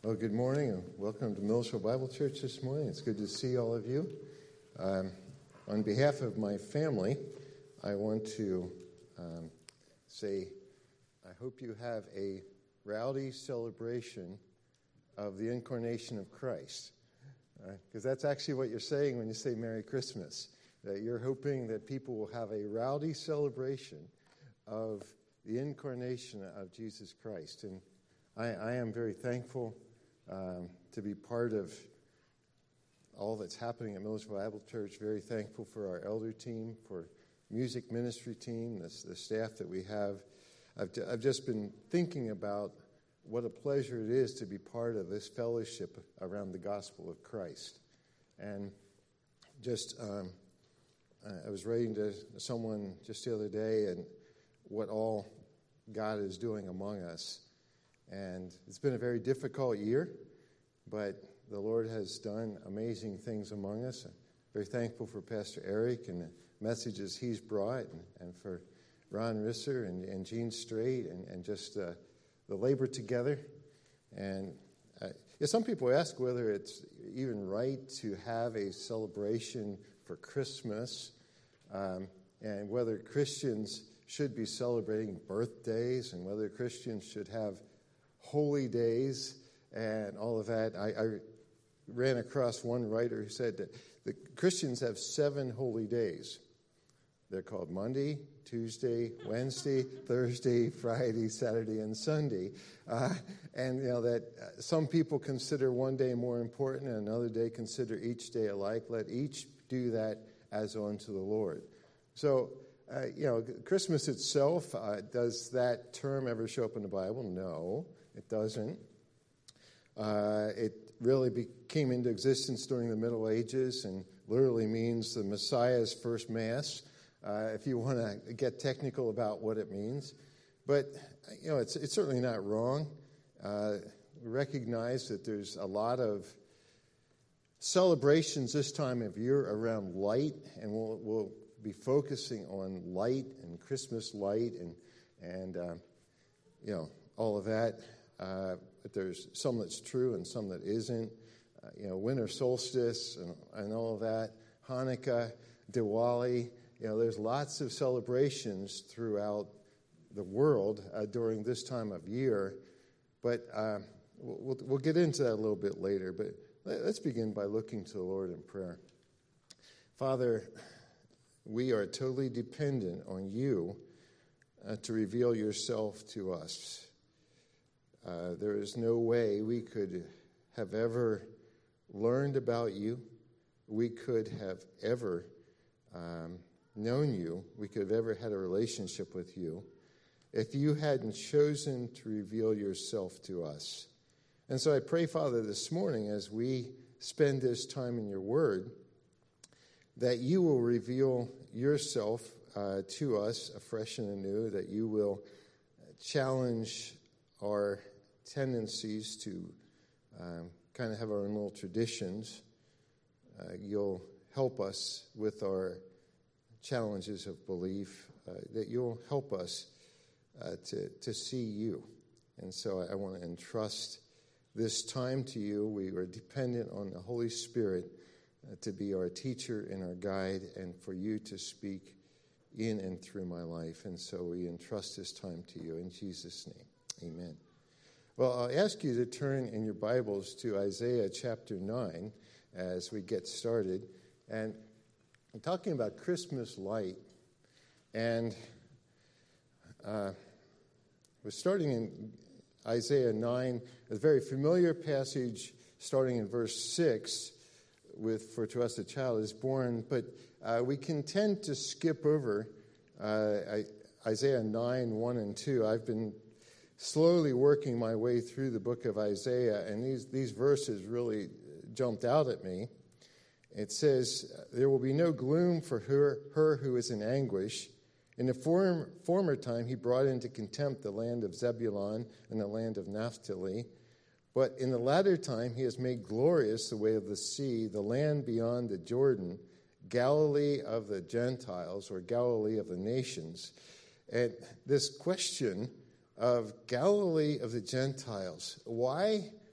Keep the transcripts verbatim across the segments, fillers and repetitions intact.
Well, good morning and welcome to Milledgeville Bible Church this morning. It's good to see all of you. Um, on behalf of my family, I want to um, say I hope you have a rowdy celebration of the incarnation of Christ. Because uh, that's actually what you're saying when you say Merry Christmas. That you're hoping that people will have a rowdy celebration of the incarnation of Jesus Christ. And I, I am very thankful Um, to be part of all that's happening at Milledgeville Bible Church. Very thankful for our elder team, for music ministry team, the, the staff that we have. I've, I've just been thinking about what a pleasure it is to be part of this fellowship around the gospel of Christ. And just, um, I was writing to someone just the other day and what all God is doing among us. And it's been a very difficult year, but the Lord has done amazing things among us. I'm very thankful for Pastor Eric and the messages he's brought, and, and for Ron Risser and, and Gene Strait, and, and just uh, the labor together. And uh, yeah, some people ask whether it's even right to have a celebration for Christmas, um, and whether Christians should be celebrating birthdays, and whether Christians should have holy days and all of that. I, I ran across one writer who said that the Christians have seven holy days. They're called Monday, Tuesday, Wednesday, Thursday, Friday, Saturday, and Sunday. Uh, and you know that uh, some people consider one day more important and another day consider each day alike. Let each do that as unto the Lord. So, uh, you know, Christmas itself, uh, does that term ever show up in the Bible? No. It doesn't. Uh, it really be, came into existence during the Middle Ages and literally means the Messiah's first Mass, uh, if you want to get technical about what it means. But, you know, it's, it's certainly not wrong. Uh, we recognize that there's a lot of celebrations this time of year around light, and we'll, we'll be focusing on light and Christmas light and, and uh, you know, all of that. Uh, but there's some that's true and some that isn't. Uh, you know, winter solstice and, and all of that. Hanukkah, Diwali. You know, there's lots of celebrations throughout the world uh, during this time of year. But uh, we'll, we'll get into that a little bit later. But let's begin by looking to the Lord in prayer. Father, we are totally dependent on you uh, to reveal yourself to us. Uh, there is no way we could have ever learned about you. We could have ever um, known you. We could have ever had a relationship with you if you hadn't chosen to reveal yourself to us. And so I pray, Father, this morning as we spend this time in your word, that you will reveal yourself uh, to us afresh and anew, that you will challenge our tendencies to um, kind of have our own little traditions. Uh, you'll help us with our challenges of belief, uh, that you'll help us uh, to, to see you. And so I, I want to entrust this time to you. We are dependent on the Holy Spirit uh, to be our teacher and our guide, and for you to speak in and through my life. And so we entrust this time to you. In Jesus' name, amen. Well, I'll ask you to turn in your Bibles to Isaiah chapter nine as we get started. And I'm talking about Christmas light. And uh, we're starting in Isaiah nine, a very familiar passage starting in verse six, with "For to us a child is born." But uh, we can tend to skip over uh, Isaiah nine, one and two. I've been slowly working my way through the book of Isaiah, and these, these verses really jumped out at me. It says, "There will be no gloom for her, her who is in anguish. In the form, former time he brought into contempt the land of Zebulun and the land of Naphtali. But in the latter time he has made glorious the way of the sea, the land beyond the Jordan, Galilee of the Gentiles," or Galilee of the nations. And this question of Galilee of the Gentiles, why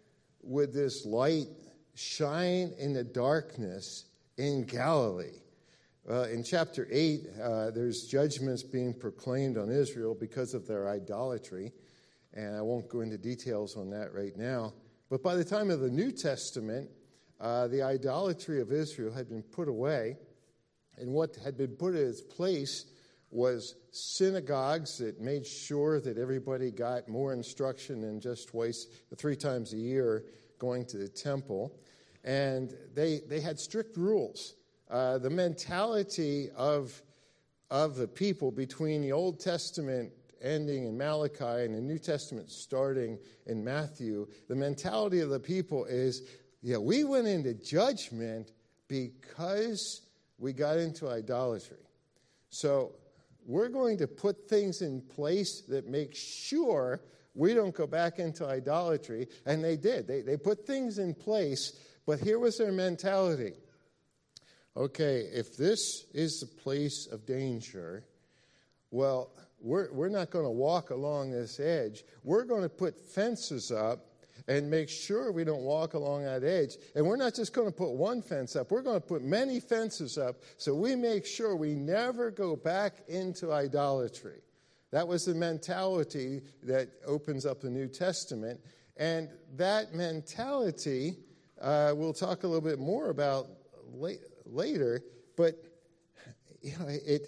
would this light shine in the darkness in Galilee? Uh, in chapter eight, uh, there's judgments being proclaimed on Israel because of their idolatry, and I won't go into details on that right now. But by the time of the New Testament, uh, the idolatry of Israel had been put away, and what had been put in its place was synagogues that made sure that everybody got more instruction than just twice, three times a year going to the temple, and they they had strict rules. Uh, the mentality of, of the people between the Old Testament ending in Malachi and the New Testament starting in Matthew, the mentality of the people is, yeah, we went into judgment because we got into idolatry. So we're going to put things in place that make sure we don't go back into idolatry. And they did. They, they put things in place, but here was their mentality. Okay, if this is the place of danger, well, we're, we're not going to walk along this edge. We're going to put fences up and make sure we don't walk along that edge. And we're not just going to put one fence up. We're going to put many fences up so we make sure we never go back into idolatry. That was the mentality that opens up the New Testament. And that mentality, uh, we'll talk a little bit more about later. later, but you know, it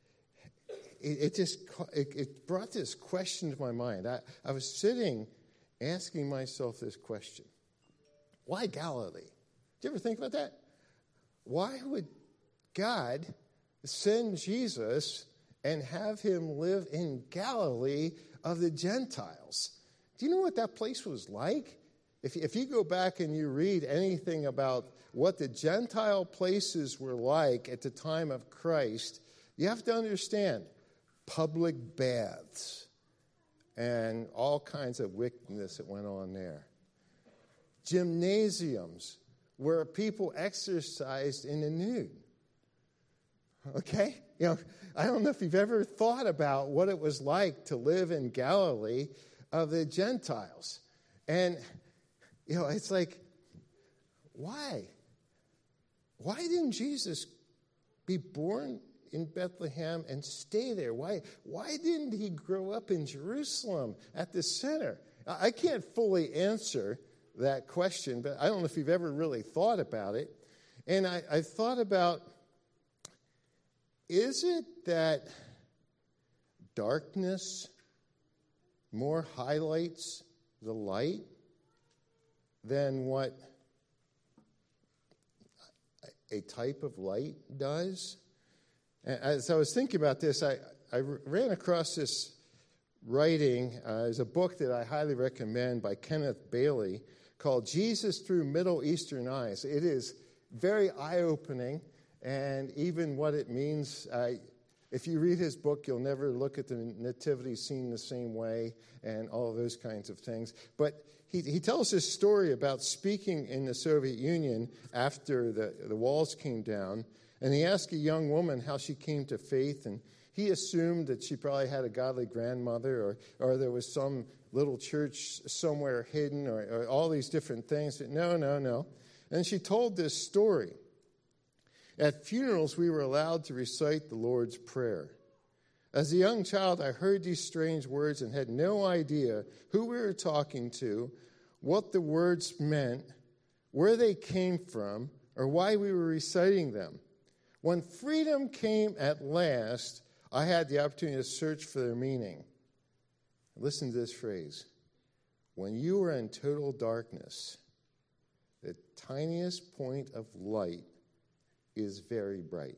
it, it just it, it brought this question to my mind. I, I was sitting asking myself this question: why Galilee? Did you ever think about that? Why would God send Jesus and have him live in Galilee of the Gentiles? Do you know what that place was like? If, if you go back and you read anything about what the Gentile places were like at the time of Christ, you have to understand public baths and all kinds of wickedness that went on there. Gymnasiums where people exercised in the nude. Okay? You know, I don't know if you've ever thought about what it was like to live in Galilee of the Gentiles. And, you know, it's like, why? Why didn't Jesus be born in Bethlehem and stay there? Why, why didn't he grow up in Jerusalem at the center? I can't fully answer that question, but I don't know if you've ever really thought about it. And I, I thought about, is it that darkness more highlights the light than what a type of light does? And as I was thinking about this, I, I ran across this writing. Uh, there's a book that I highly recommend by Kenneth Bailey called Jesus Through Middle Eastern Eyes. It is very eye-opening, and even what it means, uh, if you read his book, you'll never look at the nativity scene the same way and all of those kinds of things. But he, he tells this story about speaking in the Soviet Union after the, the walls came down, and he asked a young woman how she came to faith, and he assumed that she probably had a godly grandmother, or, or there was some little church somewhere hidden, or, or all these different things. But no, no, no. And she told this story. At funerals, we were allowed to recite the Lord's Prayer. As a young child, I heard these strange words and had no idea who we were talking to, what the words meant, where they came from, or why we were reciting them. When freedom came at last, I had the opportunity to search for their meaning. Listen to this phrase. When you were in total darkness, the tiniest point of light is very bright.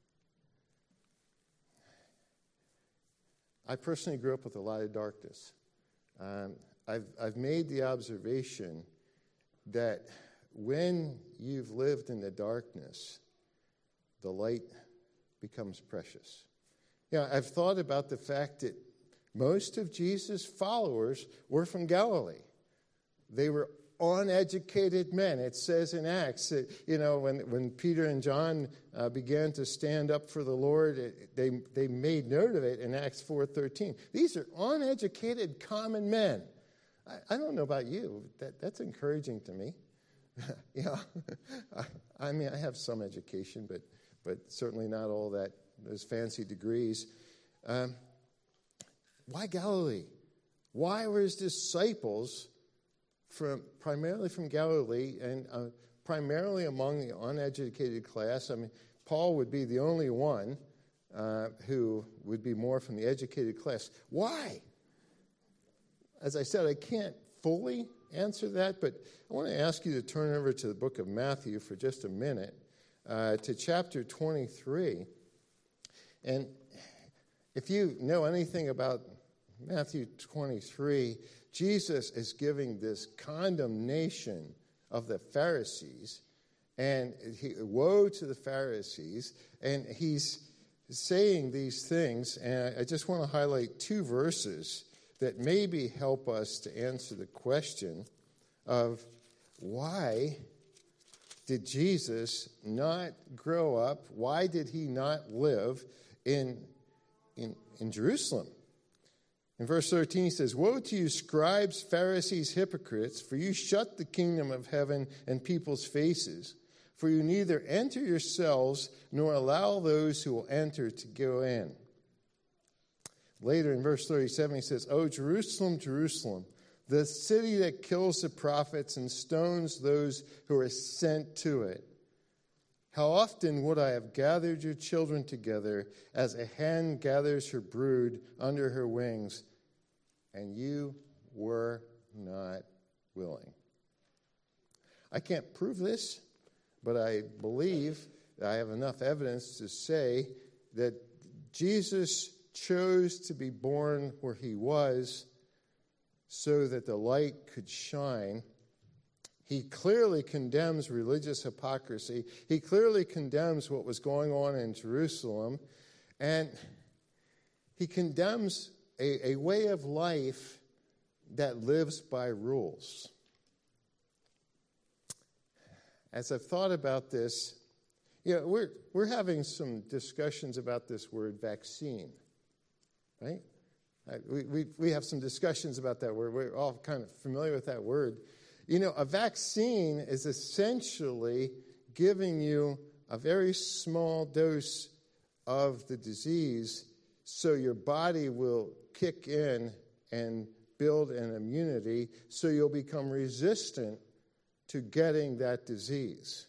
I personally grew up with a lot of darkness. Um, I've, I've made the observation that when you've lived in the darkness, the light becomes precious. You know, I've thought about the fact that most of Jesus' followers were from Galilee. They were uneducated men. It says in Acts that, you know, when, when Peter and John uh, began to stand up for the Lord, it, they, they made note of it in Acts four thirteen. These are uneducated common men. I, I don't know about you. That, that's encouraging to me. you know, I, I mean, I have some education, but but certainly not all that, those fancy degrees. Um, why Galilee? Why were his disciples from primarily from Galilee and uh, primarily among the uneducated class? I mean, Paul would be the only one uh, who would be more from the educated class. Why? As I said, I can't fully answer that, but I want to ask you to turn over to the book of Matthew for just a minute, uh, to chapter twenty-three. And if you know anything about Matthew twenty-three, Jesus is giving this condemnation of the Pharisees, and he, woe to the Pharisees, and he's saying these things, and I just want to highlight two verses that maybe help us to answer the question of why did Jesus not grow up? Why did he not live in, in, in Jerusalem? In verse thirteen, he says, "Woe to you, scribes, Pharisees, hypocrites, for you shut the kingdom of heaven in people's faces. For you neither enter yourselves nor allow those who will enter to go in." Later in verse thirty-seven, he says, "O Jerusalem, Jerusalem, the city that kills the prophets and stones those who are sent to it. How often would I have gathered your children together as a hen gathers her brood under her wings, and you were not willing." I can't prove this, but I believe that I have enough evidence to say that Jesus chose to be born where he was so that the light could shine. He clearly condemns religious hypocrisy. He clearly condemns what was going on in Jerusalem. And he condemns a, a way of life that lives by rules. As I've thought about this, you know, we're, we're having some discussions about this word vaccine, right? We, we, we have some discussions about that word. We're all kind of familiar with that word. You know, a vaccine is essentially giving you a very small dose of the disease so your body will kick in and build an immunity so you'll become resistant to getting that disease.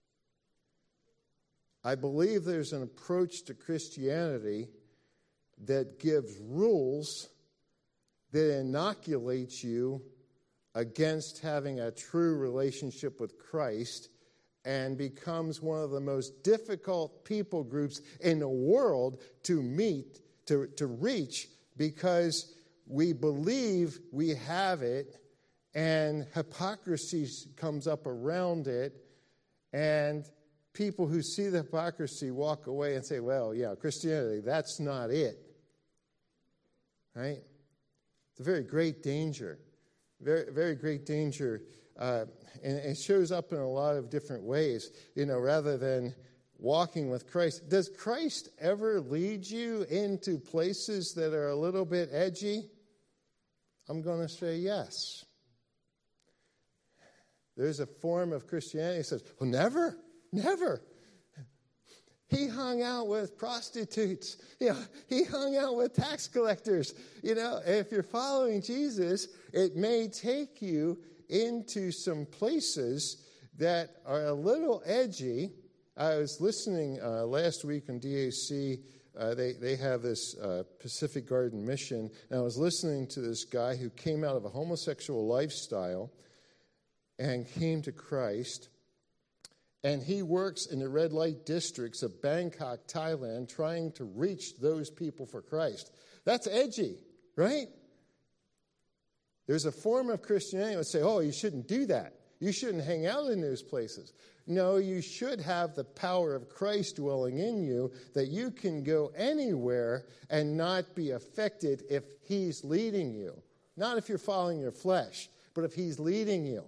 I believe there's an approach to Christianity that gives rules that inoculates you against having a true relationship with Christ and becomes one of the most difficult people groups in the world to meet, to, to reach, because we believe we have it and hypocrisy comes up around it, and people who see the hypocrisy walk away and say, well, yeah, Christianity, that's not it. Right? It's a very great danger. Very, very great danger. Uh, and it shows up in a lot of different ways, you know, rather than walking with Christ. Does Christ ever lead you into places that are a little bit edgy? I'm going to say yes. There's a form of Christianity that says, well, never, never. He hung out with prostitutes. You know, he hung out with tax collectors. You know, if you're following Jesus, it may take you into some places that are a little edgy. I was listening uh, last week on D A C. Uh, they, they have this uh, Pacific Garden mission. And I was listening to this guy who came out of a homosexual lifestyle and came to Christ. And he works in the red light districts of Bangkok, Thailand, trying to reach those people for Christ. That's edgy, right? There's a form of Christianity that would say, oh, you shouldn't do that. You shouldn't hang out in those places. No, you should have the power of Christ dwelling in you, that you can go anywhere and not be affected if he's leading you. Not if you're following your flesh, but if he's leading you.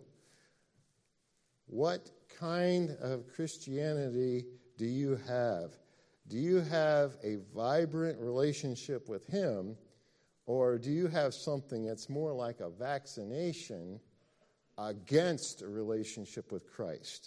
What kind of Christianity do you have? Do you have a vibrant relationship with him, Or do you have something that's more like a vaccination against a relationship with Christ?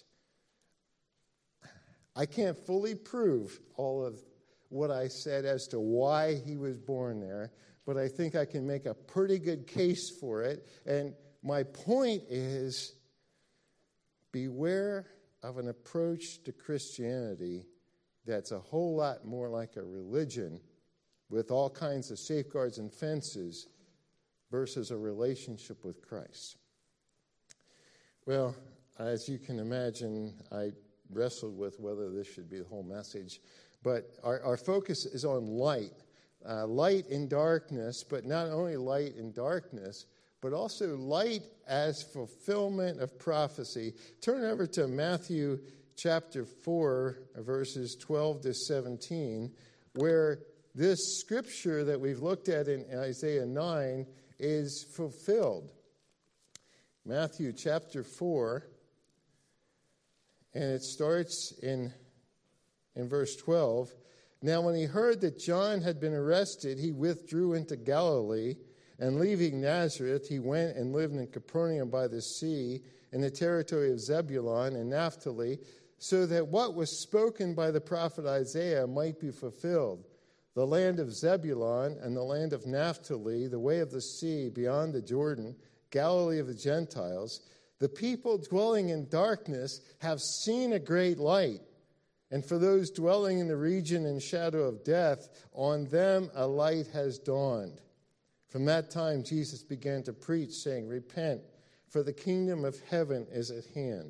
I can't fully prove all of what I said as to why he was born there, but I think I can make a pretty good case for it. And my point is, beware of an approach to Christianity that's a whole lot more like a religion with all kinds of safeguards and fences versus a relationship with Christ. Well, as you can imagine, I wrestled with whether this should be the whole message, but our, our focus is on light. Uh, light in darkness, but not only light in darkness, but also light as fulfillment of prophecy. Turn over to Matthew chapter four, verses twelve to seventeen, where this scripture that we've looked at in Isaiah nine is fulfilled. Matthew chapter four, and it starts in, in verse twelve. Now when he heard that John had been arrested, he withdrew into Galilee, and leaving Nazareth, he went and lived in Capernaum by the sea, in the territory of Zebulun and Naphtali, so that what was spoken by the prophet Isaiah might be fulfilled. The land of Zebulun and the land of Naphtali, the way of the sea beyond the Jordan, Galilee of the Gentiles, the people dwelling in darkness have seen a great light. And for those dwelling in the region and shadow of death, on them a light has dawned. From that time, Jesus began to preach, saying, Repent, for the kingdom of heaven is at hand.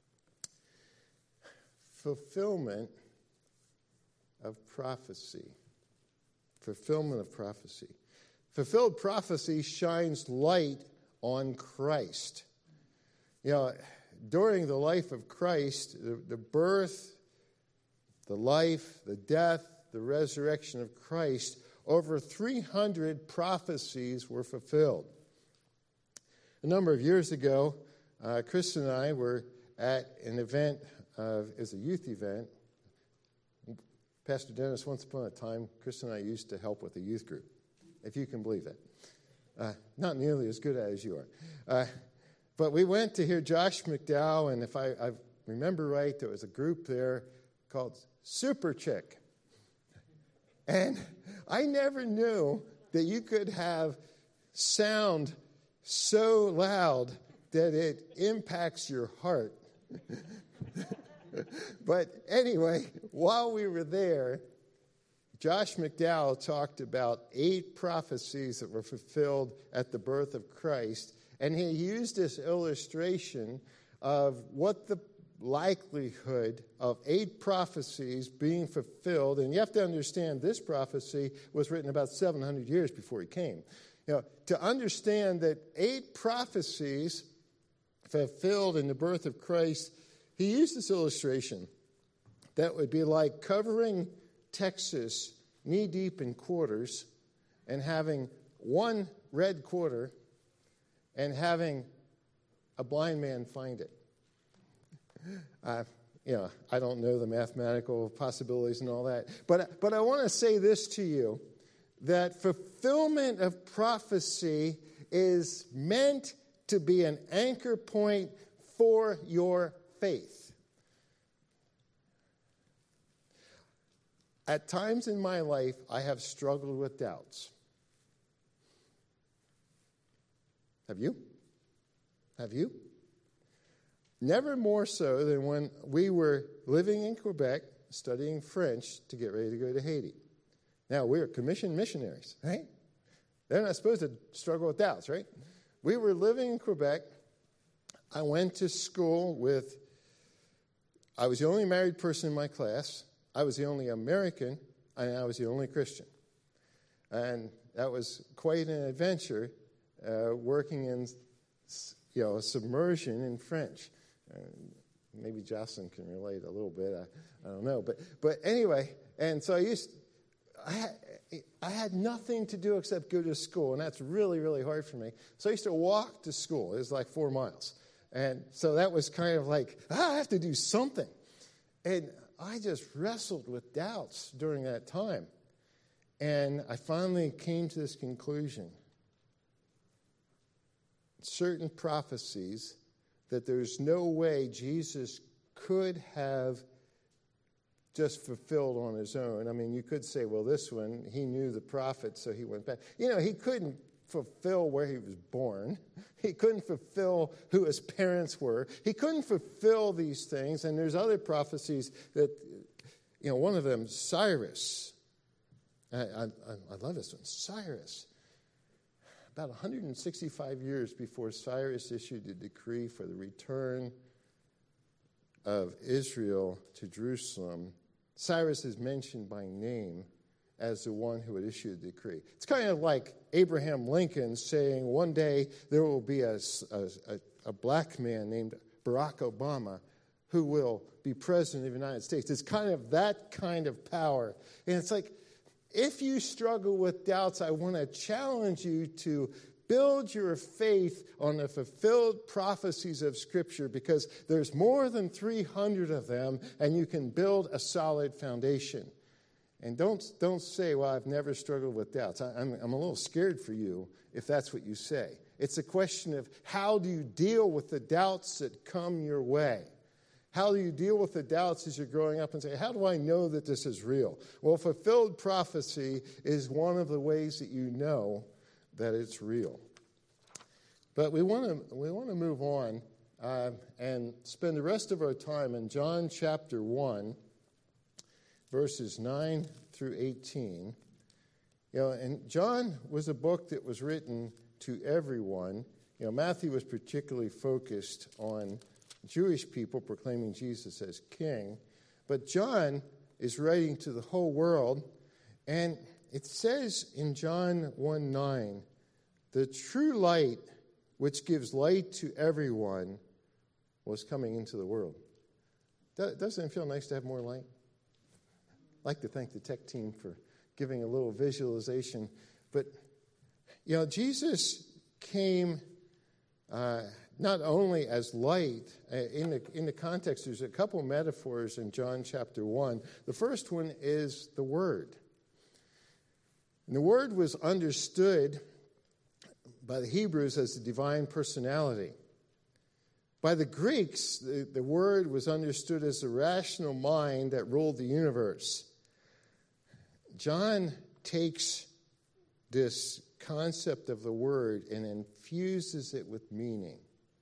Fulfillment of prophecy. Fulfillment of prophecy. Fulfilled prophecy shines light on Christ. You know, during the life of Christ, the, the birth, the life, the death, the resurrection of Christ, over three hundred prophecies were fulfilled. A number of years ago, uh, Chris and I were at an event, uh, as a youth event. Pastor Dennis, once upon a time, Chris and I used to help with a youth group, if you can believe that. Uh, not nearly as good as you are. Uh, but we went to hear Josh McDowell, and if I, I remember right, there was a group there called Super Chick. And I never knew that you could have sound so loud that it impacts your heart. But anyway, while we were there, Josh McDowell talked about eight prophecies that were fulfilled at the birth of Christ, and he used this illustration of what the likelihood of eight prophecies being fulfilled, and you have to understand this prophecy was written about seven hundred years before he came. You know, to understand that eight prophecies fulfilled in the birth of Christ, he used this illustration that would be like covering Texas knee-deep in quarters and having one red quarter and having a blind man find it. Uh, you know, I don't know the mathematical possibilities and all that, but, but I want to say this to you, that fulfillment of prophecy is meant to be an anchor point for your faith. At times in my life, I have struggled with doubts. Have you? Have you? Never more so than when we were living in Quebec, studying French to get ready to go to Haiti. Now, we're commissioned missionaries, right? They're not supposed to struggle with doubts, right? We were living in Quebec. I went to school with, I was the only married person in my class. I was the only American, and I was the only Christian. And that was quite an adventure, uh, working in, you know, submersion in French. Uh, maybe Jocelyn can relate a little bit. I, I don't know. But but anyway, and so I used, I had, I had nothing to do except go to school, and that's really, really hard for me. So I used to walk to school. It was like four miles. And so that was kind of like, ah, I have to do something. And I just wrestled with doubts during that time. And I finally came to this conclusion. Certain prophecies that there's no way Jesus could have just fulfilled on his own. I mean, you could say, well, this one, he knew the prophet, so he went back. You know, he couldn't fulfill where he was born. He couldn't fulfill who his parents were. He couldn't fulfill these things. And there's other prophecies that, you know, one of them, Cyrus. I, I, I love this one. Cyrus. About one hundred sixty-five years before Cyrus issued a decree for the return of Israel to Jerusalem, Cyrus is mentioned by name as the one who had issued the decree. It's kind of like Abraham Lincoln saying one day there will be a, a, a black man named Barack Obama who will be president of the United States. It's kind of that kind of power. And it's like, if you struggle with doubts, I want to challenge you to build your faith on the fulfilled prophecies of Scripture, because there's more than three hundred of them, and you can build a solid foundation. And don't, don't say, well, I've never struggled with doubts. I, I'm, I'm a little scared for you if that's what you say. It's a question of how do you deal with the doubts that come your way? How do you deal with the doubts as you're growing up and say, how do I know that this is real? Well, fulfilled prophecy is one of the ways that you know that it's real. But we want to we want to move on uh, and spend the rest of our time in John chapter one, verses nine through eighteen. You know, and John was a book that was written to everyone. You know, Matthew was particularly focused on Jewish people proclaiming Jesus as king. But John is writing to the whole world, and it says in John one nine, the true light which gives light to everyone was coming into the world. Doesn't it feel nice to have more light? I'd like to thank the tech team for giving a little visualization. But, you know, Jesus came uh, not only as light. Uh, in the, in the context, there's a couple metaphors in John chapter one. The first one is the Word. And the Word was understood by the Hebrews as the divine personality. By the Greeks, the, the Word was understood as the rational mind that ruled the universe. John takes this concept of the Word and infuses it with meaning.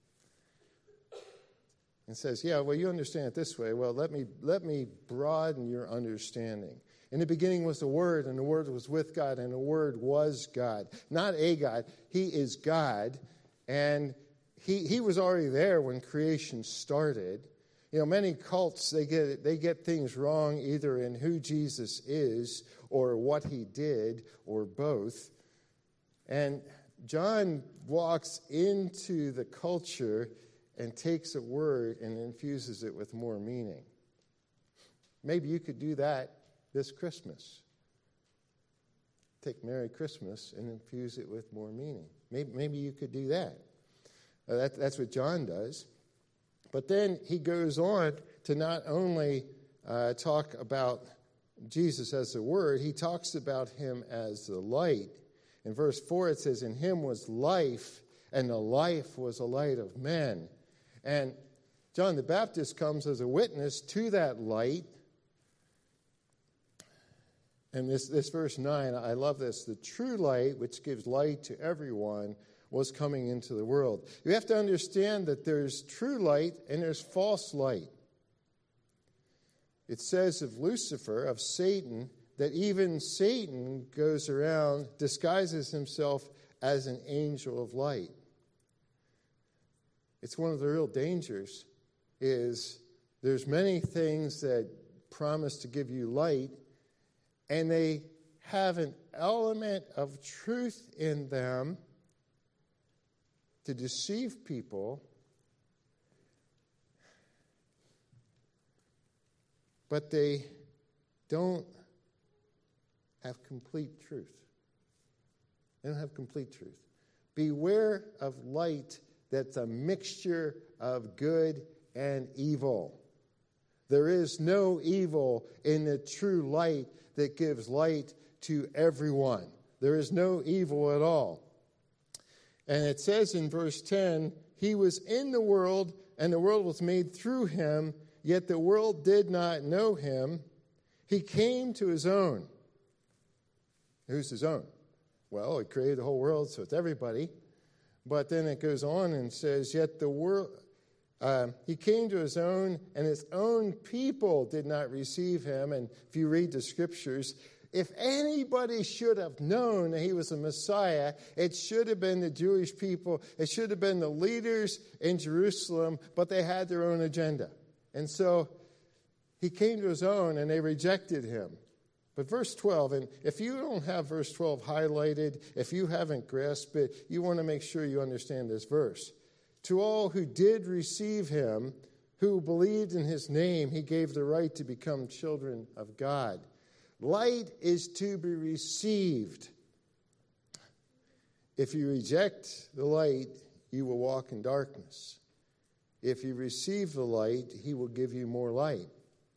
And says, yeah, well, you understand it this way. Well, let me let me broaden your understanding. In the beginning was the Word, and the Word was with God, and the Word was God. Not a God. He is God, and he, he was already there when creation started. You know, many cults, they get they get things wrong either in who Jesus is or what he did or both. And John walks into the culture and takes a word and infuses it with more meaning. Maybe you could do that this Christmas. Take Merry Christmas and infuse it with more meaning. Maybe, maybe you could do that. Uh, that. That's what John does. But then he goes on to not only uh, talk about Jesus as the Word, he talks about him as the light. In verse four it says, in him was life, and the life was the light of men. And John the Baptist comes as a witness to that light. And this, this verse nine, I love this. The true light, which gives light to everyone, was coming into the world. You have to understand that there's true light and there's false light. It says of Lucifer, of Satan, that even Satan goes around, disguises himself as an angel of light. It's one of the real dangers, is there's many things that promise to give you light, and they have an element of truth in them to deceive people, but they don't have complete truth. They don't have complete truth. Beware of light that's a mixture of good and evil. There is no evil in the true light that gives light to everyone. There is no evil at all. And it says in verse ten, he was in the world, and the world was made through him, yet the world did not know him. He came to his own. Who's his own? Well, he created the whole world, so it's everybody. But then it goes on and says, yet the world, uh, he came to his own, and his own people did not receive him. And if you read the scriptures, if anybody should have known that he was a Messiah, it should have been the Jewish people. It should have been the leaders in Jerusalem, but they had their own agenda. And so he came to his own, and they rejected him. But verse twelve, and if you don't have verse twelve highlighted, if you haven't grasped it, you want to make sure you understand this verse. To all who did receive him, who believed in his name, he gave the right to become children of God. Light is to be received. If you reject the light, you will walk in darkness. If you receive the light, he will give you more light.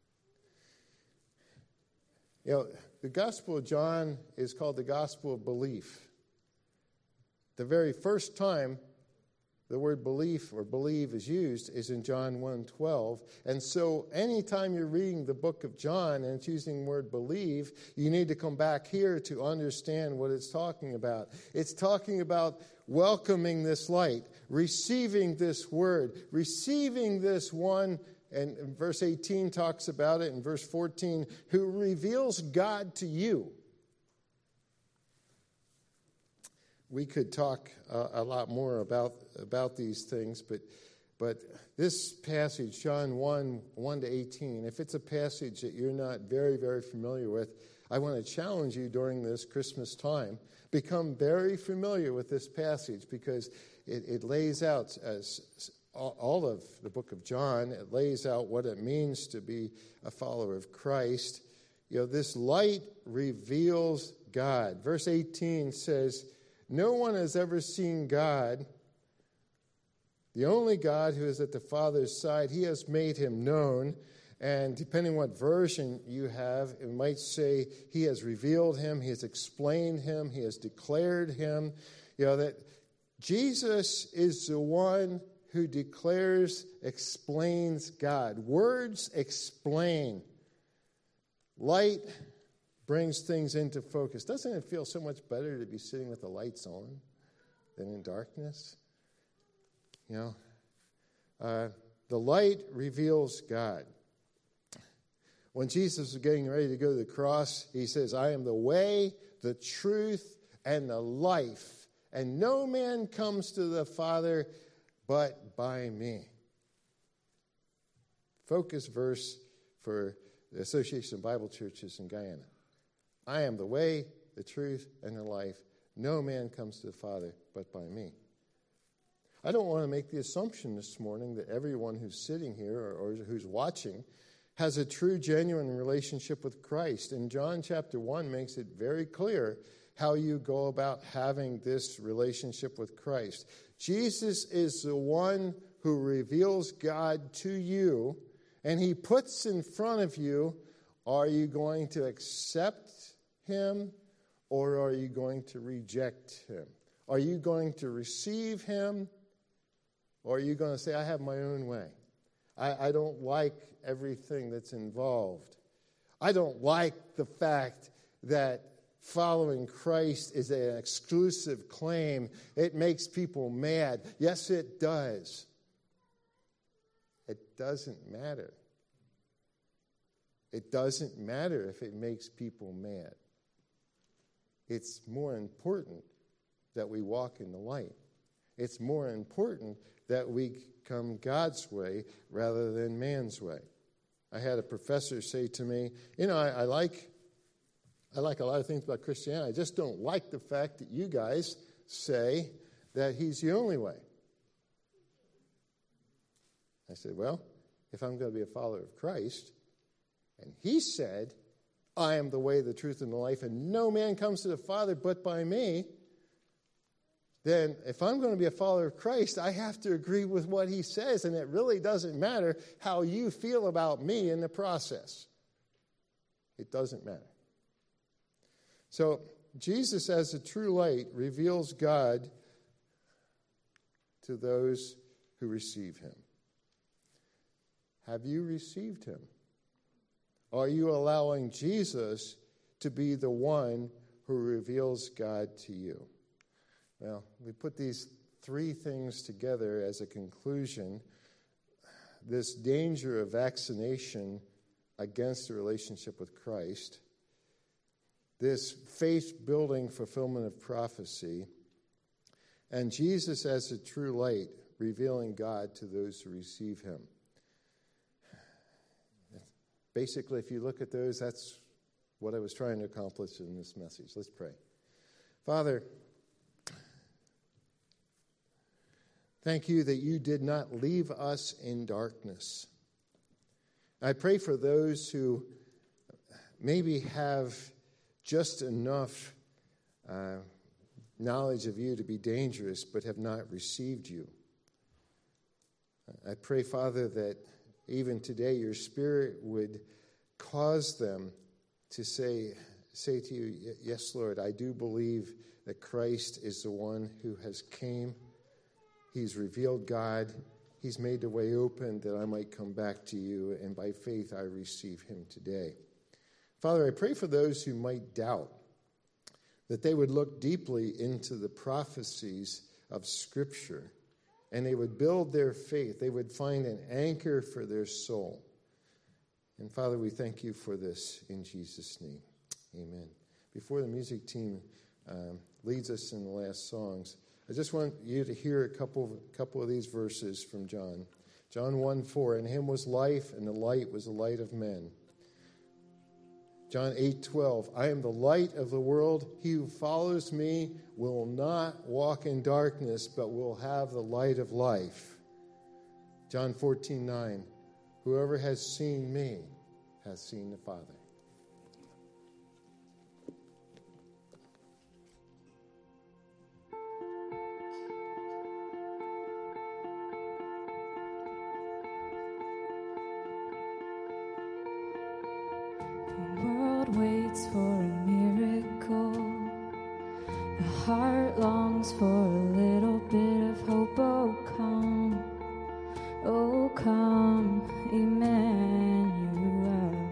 You know, the Gospel of John is called the Gospel of Belief. The very first time the word belief or believe is used is in John one twelve. And so anytime you're reading the book of John and it's using the word believe, you need to come back here to understand what it's talking about. It's talking about welcoming this light, receiving this word, receiving this one. And verse eighteen talks about it, and verse fourteen, who reveals God to you. We could talk uh, a lot more about, about these things, but but this passage, John one, one to eighteen, if it's a passage that you're not very, very familiar with, I want to challenge you during this Christmas time. Become very familiar with this passage because it, it lays out as all of the book of John. It lays out what it means to be a follower of Christ. You know, this light reveals God. Verse eighteen says, no one has ever seen God. The only God who is at the Father's side, he has made him known. And depending what version you have, it might say he has revealed him, he has explained him, he has declared him. You know, that Jesus is the one who declares, explains God. Words explain. Light brings things into focus. Doesn't it feel so much better to be sitting with the lights on than in darkness? You know, uh, the light reveals God. When Jesus was getting ready to go to the cross, he says, I am the way, the truth, and the life. And no man comes to the Father but by me. Focus verse for the Association of Bible Churches in Guyana. I am the way, the truth, and the life. No man comes to the Father but by me. I don't want to make the assumption this morning that everyone who's sitting here or, or who's watching has a true, genuine relationship with Christ. And John chapter one makes it very clear how you go about having this relationship with Christ. Jesus is the one who reveals God to you, and he puts in front of you, are you going to accept him or are you going to reject him? Are you going to receive him or are you going to say, I have my own way? I, I don't like everything that's involved. I don't like the fact that following Christ is an exclusive claim. It makes people mad. Yes, it does. It doesn't matter. It doesn't matter if it makes people mad. It's more important that we walk in the light. It's more important that we come God's way rather than man's way. I had a professor say to me, you know, I, I like I like a lot of things about Christianity. I just don't like the fact that you guys say that he's the only way. I said, well, if I'm going to be a follower of Christ, and he said, I am the way, the truth, and the life, and no man comes to the Father but by me, then if I'm going to be a follower of Christ, I have to agree with what he says, and it really doesn't matter how you feel about me in the process. It doesn't matter. So Jesus, as a true light, reveals God to those who receive him. Have you received him? Are you allowing Jesus to be the one who reveals God to you? Well, we put these three things together as a conclusion. This danger of vaccination against the relationship with Christ, this faith-building fulfillment of prophecy, and Jesus as a true light, revealing God to those who receive him. Basically, if you look at those, that's what I was trying to accomplish in this message. Let's pray. Father, thank you that you did not leave us in darkness. I pray for those who maybe have just enough uh, knowledge of you to be dangerous, but have not received you. I pray, Father, that even today your Spirit would cause them to say, say to you, yes, Lord, I do believe that Christ is the one who has came. He's revealed God. He's made the way open that I might come back to you, and by faith I receive him today. Father, I pray for those who might doubt, that they would look deeply into the prophecies of Scripture, and they would build their faith. They would find an anchor for their soul. And Father, we thank you for this in Jesus' name. Amen. Before the music team um, leads us in the last songs, I just want you to hear a couple of, couple of these verses from John. John one four, in him was life, and the light was the light of men. John eight twelve, I am the light of the world. He who follows me will not walk in darkness, but will have the light of life. John fourteen nine, whoever has seen me has seen the Father. Waits for a miracle. The heart longs for a little bit of hope. Oh, come, oh, come, Emmanuel.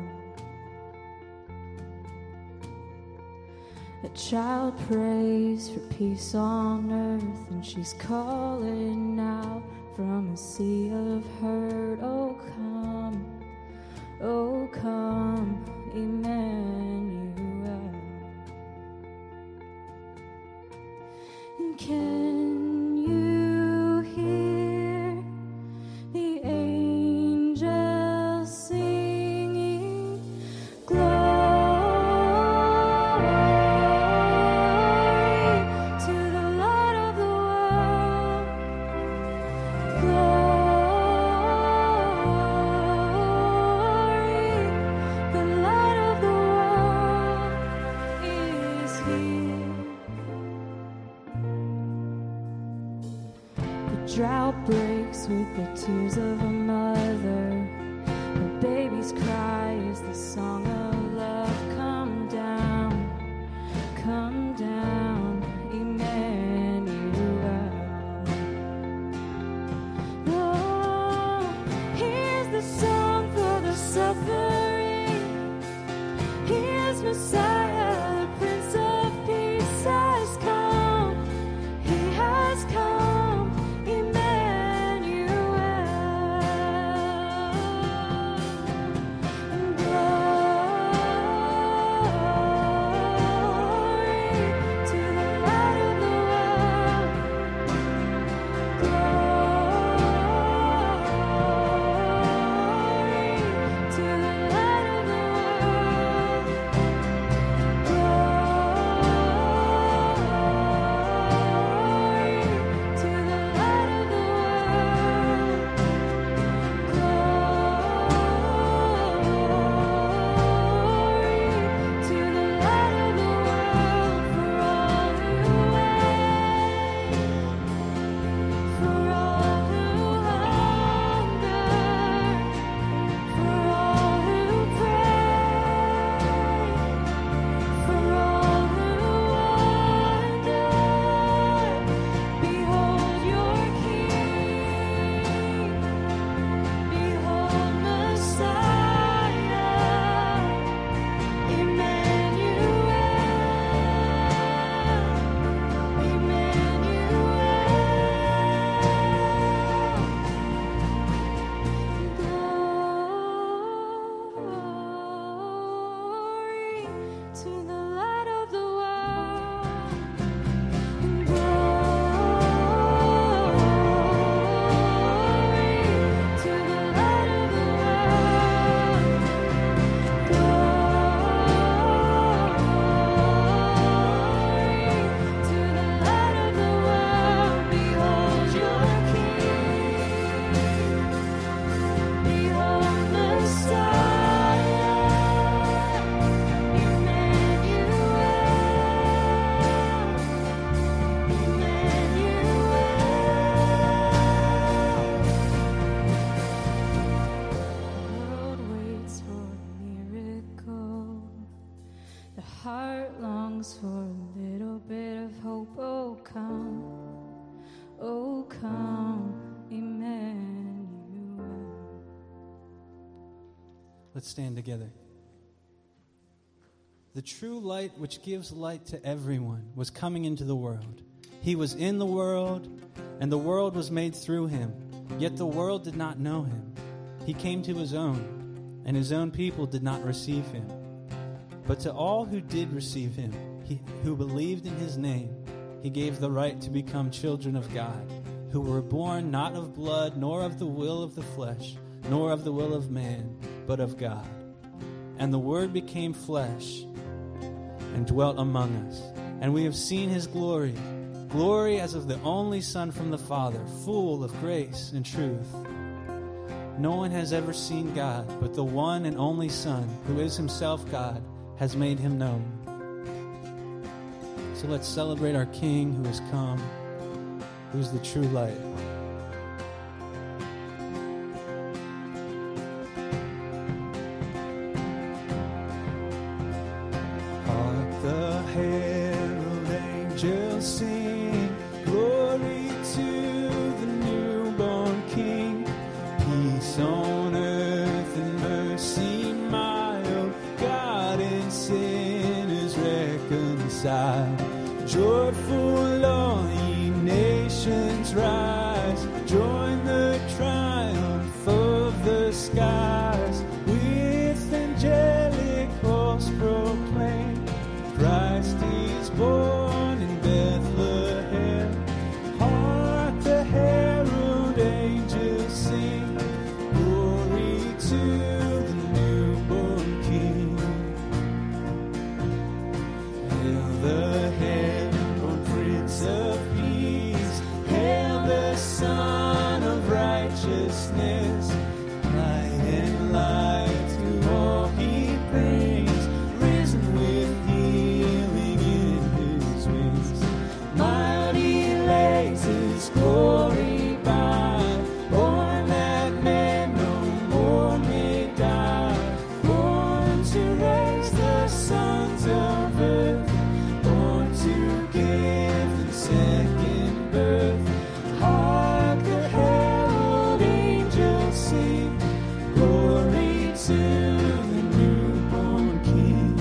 A child prays for peace on earth, and she's calling out from a sea of hurt. Oh, come, oh, come, Emmanuel. Can you hear the angels singing glory to the Lord of the world? Glory, the light of the world is here. The drought breaks with the tears of a mother. The baby's cry is the song of love. Come down, come down, Emmanuel. Oh, here's the song for the suffering. Here's Messiah, the Prince of Peace has come. He has come, Emmanuel. And glory Let's stand together. The true light which gives light to everyone was coming into the world. He was in the world, and the world was made through him. Yet the world did not know him. He came to his own, and his own people did not receive him. But to all who did receive him, he, who believed in his name, he gave the right to become children of God, who were born not of blood, nor of the will of the flesh, nor of the will of man, but of God. And the Word became flesh and dwelt among us. And we have seen his glory, glory as of the only Son from the Father, full of grace and truth. No one has ever seen God, but the one and only Son, who is himself God, has made him known. So let's celebrate our King who has come, who is the true light. Hark the herald angels sing, glory to the newborn King. Peace on earth and mercy mild, God and sinners reconciled. Joyful all ye nations rise, join the triumph of the skies. With angelic hosts proclaim, Christ is born in Bethlehem. Hark the herald angels sing, glory to the newborn King. Hail the heaven-born Prince of Peace, hail the Son of Righteousness. Light and light to all he brings, risen with healing in his wings. Mighty lays his glory by, born that man no more may die. Born to raise the sons of earth, born to give them second birth. Hark the herald angels sing, glory to the newborn King.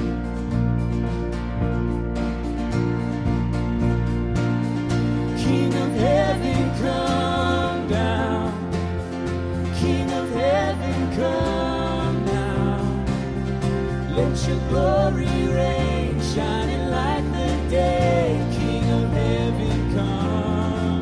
King of heaven, come down. King of heaven, come now. Let your glory reign, shining like the day. King of heaven, come.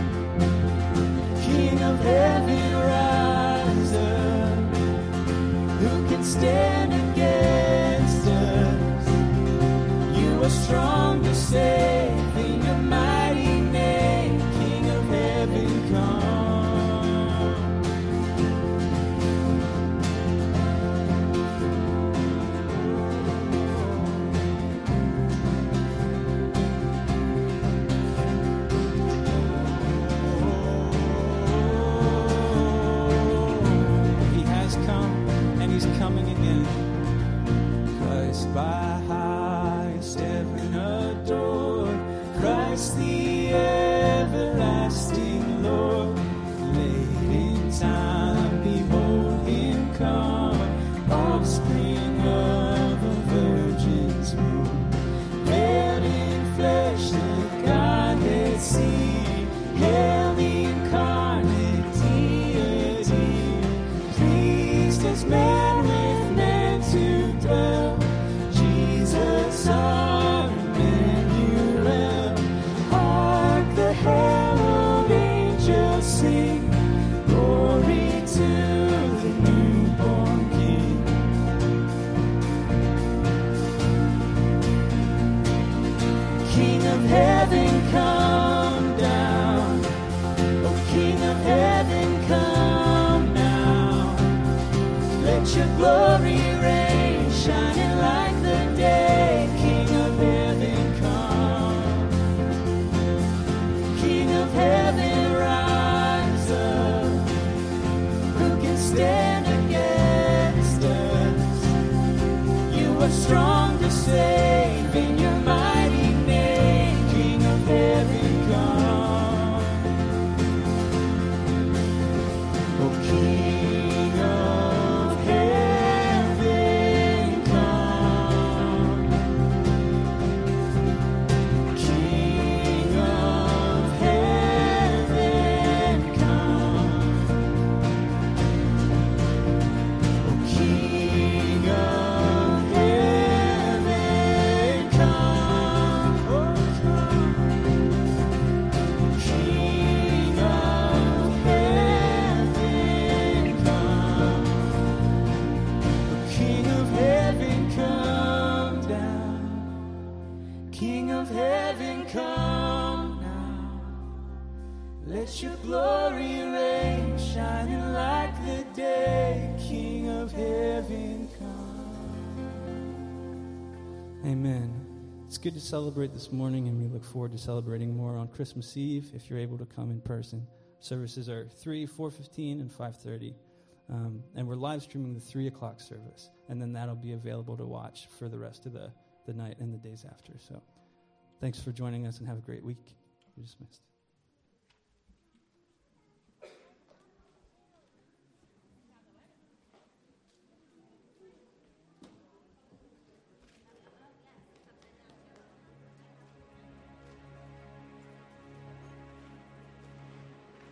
King of heaven, rise up. Who can stand against us? You are strong to save in your mighty name. King of heaven, come. He has come and he's coming again. Christ by highest heaven adored, Christ the everlasting Lord. Late in time, behold him come, offspring of a virgin's womb. Veiled in flesh, the Godhead see. Hail the incarnate deity, pleased as man with man to dwell. Jesus our Emmanuel. Hark the herald angels sing, glory to the newborn King. King of heaven, come down. Oh, King of heaven, come now. Let your glory reign, shining like the day. King of heaven, come. King of heaven, rise up. Who can stand against us? You are strong to save in your mighty name. King of heaven, come. Oh, King of heaven, Let your glory reign, shining like the day, King of heaven come. Amen. It's good to celebrate this morning, and we look forward to celebrating more on Christmas Eve if you're able to come in person. Services are three, four fifteen, and five thirty. Um, and we're live streaming the three o'clock service, and then that'll be available to watch for the rest of the, the night and the days after. So thanks for joining us, and have a great week. You're dismissed.